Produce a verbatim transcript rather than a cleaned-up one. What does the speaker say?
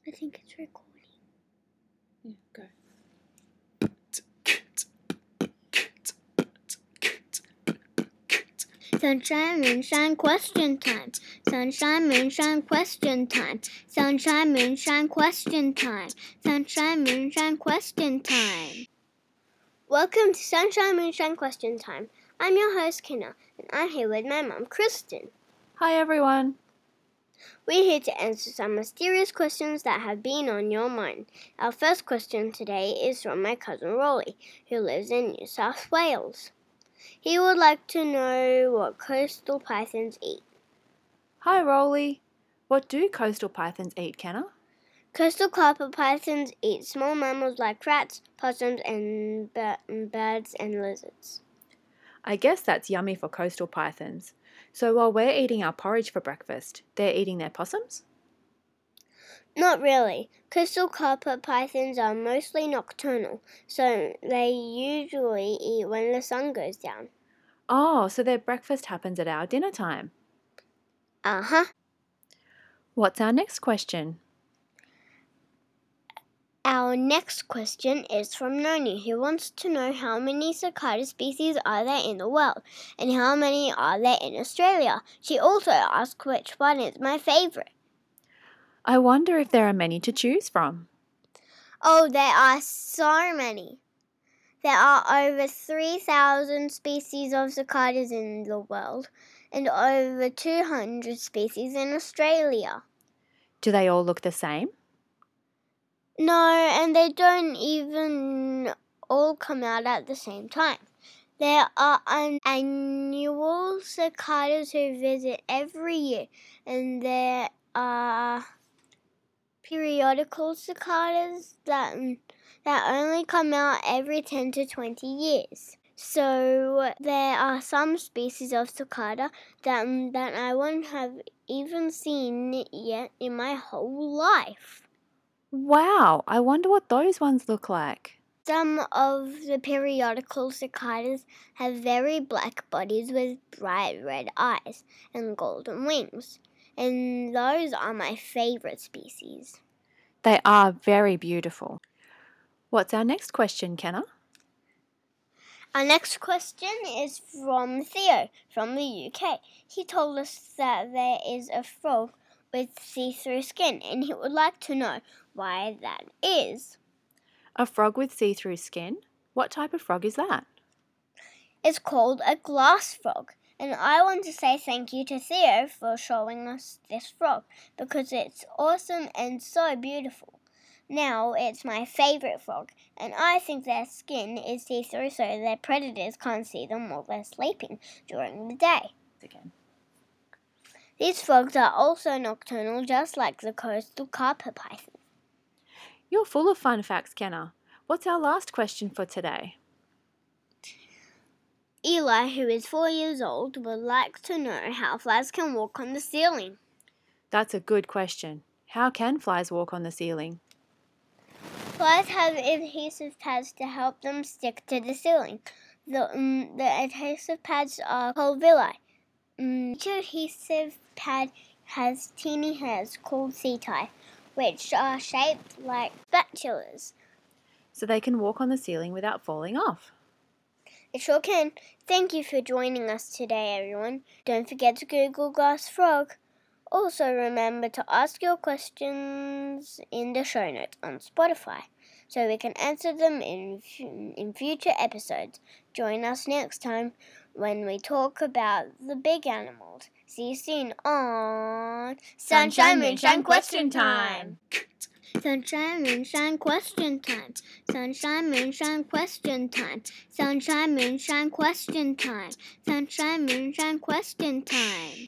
I think it's recording. Yeah, go. Sunshine, moonshine, question time. Sunshine, moonshine, question time. Sunshine, moonshine, question time. Sunshine, moonshine, question time. Welcome to Sunshine, Moonshine, Question Time. I'm your host, Kenna, and I'm here with my mum, Kristen. Hi, everyone. We're here to answer some mysterious questions that have been on your mind. Our first question today is from my cousin Rolly, who lives in New South Wales. He would like to know what coastal pythons eat. Hi, Rolly. What do coastal pythons eat, Kenna? Coastal carpet pythons eat small mammals like rats, possums, and birds and lizards. I guess that's yummy for coastal pythons. So while we're eating our porridge for breakfast, they're eating their possums? Not really. Coastal carpet pythons are mostly nocturnal, so they usually eat when the sun goes down. Oh, so their breakfast happens at our dinner time. Uh-huh. What's our next question? Our next question is from Noni, who wants to know how many cicada species are there in the world and how many are there in Australia. She also asked which one is my favourite. I wonder if there are many to choose from. Oh, there are so many. There are over three thousand species of cicadas in the world and over two hundred species in Australia. Do they all look the same? No, and they don't even all come out at the same time. There are an annual cicadas who visit every year, and there are periodical cicadas that that only come out every ten to twenty years. So there are some species of cicada that, that I won't have even seen yet in my whole life. Wow, I wonder what those ones look like. Some of the periodical cicadas have very black bodies with bright red eyes and golden wings, and those are my favourite species. They are very beautiful. What's our next question, Kenna? Our next question is from Theo from the U K. He told us that there is a frog with see-through skin, and he would like to know why that is. A frog with see-through skin? What type of frog is that? It's called a glass frog, and I want to say thank you to Theo for showing us this frog because it's awesome and so beautiful. Now it's my favourite frog, and I think their skin is see-through so their predators can't see them while they're sleeping during the day. Again. These frogs are also nocturnal, just like the coastal carpet python. You're full of fun facts, Kenna. What's our last question for today? Eli, who is four years old, would like to know how flies can walk on the ceiling. That's a good question. How can flies walk on the ceiling? Flies have adhesive pads to help them stick to the ceiling. The, um, the adhesive pads are called villi. Um, each adhesive pad has teeny hairs called setae, which are shaped like spatulas. So they can walk on the ceiling without falling off. It sure can. Thank you for joining us today, everyone. Don't forget to Google glass frog. Also, remember to ask your questions in the show notes on Spotify so we can answer them in, in future episodes. Join us next time when we talk about the big animals. See you soon on Sunshine, Moonshine, Question Time. Sunshine, moonshine, question time. Sunshine, moonshine, question time. Sunshine, moonshine, question time. Sunshine, moonshine, question time.